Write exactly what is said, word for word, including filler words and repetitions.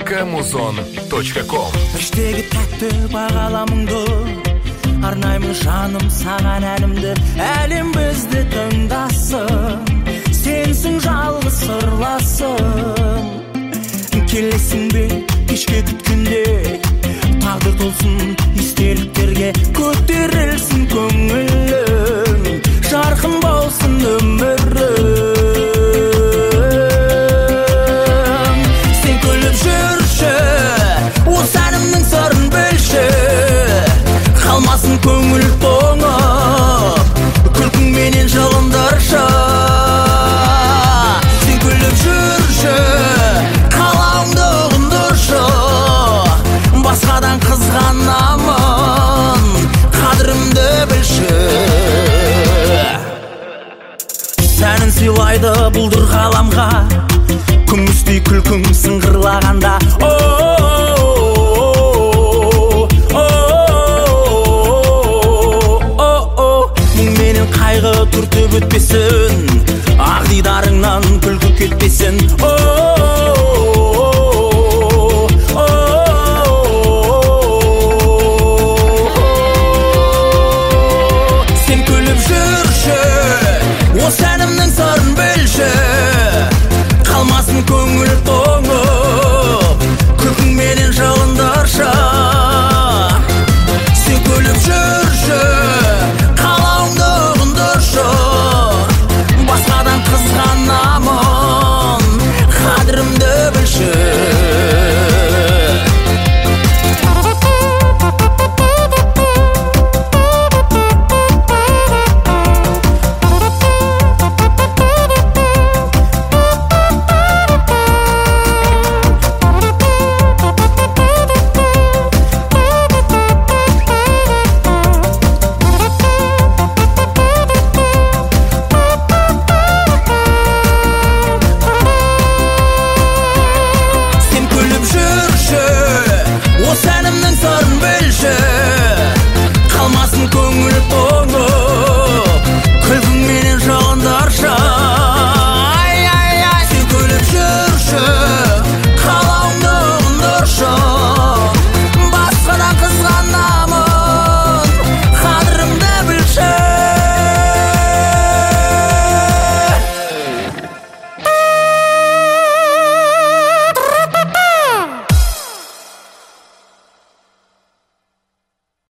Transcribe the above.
камузон точка ком. Іштегі тәтті бағаламыңды арнаймын жаным саған әлімді. Әлем бізді тыңдасын, сенсің жалғыз сырласым. Келесің бе кешке күткенде, тағдыр толсын естеліктерге, көтерілсін көңілің, жарқын болсын өмірің. Сен күліп жүрші, осы әнімнің сырын білші, қалмасын көңіл тоңып, күлкіңменен жылындыршы. Сен күліп жүрші, қалауыңды ұғындыршы, басқадан қызғанамын, қадірімді білші. Сәнін сыйлайды бұлдыр ғаламға, күмістей күлкің сыңғырлағанда.